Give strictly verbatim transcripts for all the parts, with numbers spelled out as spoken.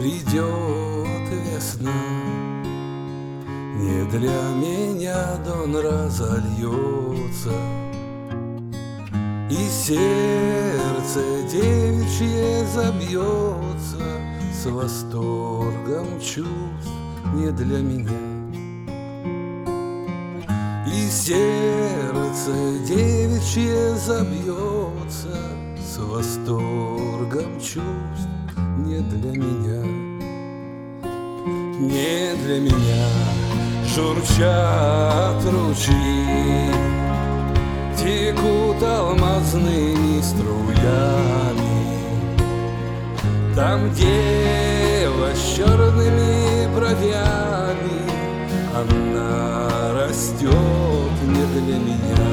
Придет весна, не для меня дон разольется, и сердце девичье забьется с восторгом чувств не для меня. И сердце девичье забьется с восторгом чувств не для меня. Не для меня журчат ручьи, текут алмазными струями. Там дева с черными бровями, она растет не для меня.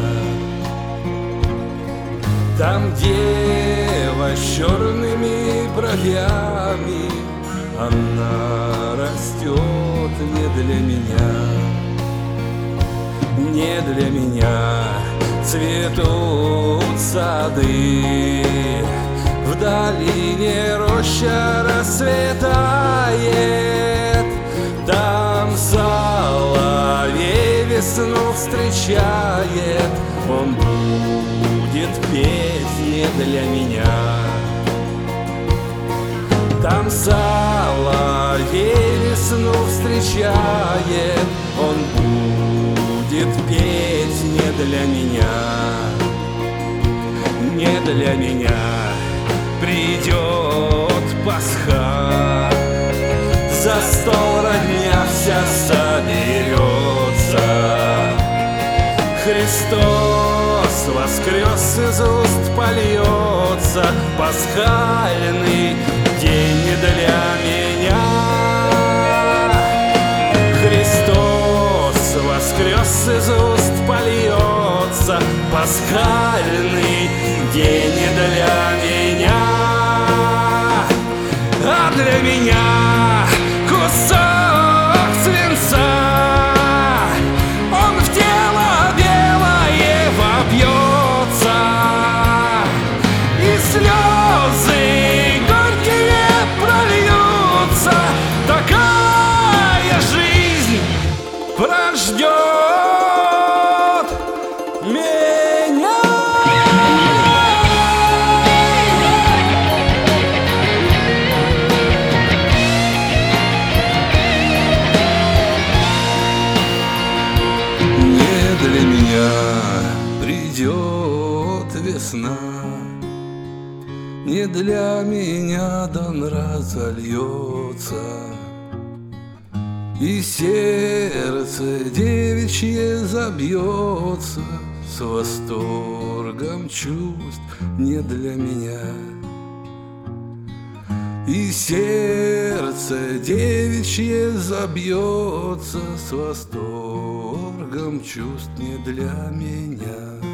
Там дева с черными бровями, она растет не для меня. Не для меня цветут сады, в долине роща расцветает. Там соловей весну встречает, он будет петь не для меня. Там соловей весну встречает, он будет петь не для меня. Не для меня придет Пасха, за стол родня вся соберется. Христос воскрес, из уст польется пасхальный день для меня. Христос воскрес, из уст польется пасхальный день для меня. А для меня кусок свинца, он в тело белое вобьется, и слезы горькие прольются. Такая жизнь прождет меня. Не для меня придет весна, не для меня дон разольется, и сердце девичье забьется с восторгом чувств не для меня. И сердце девичье забьется с восторгом чувств не для меня.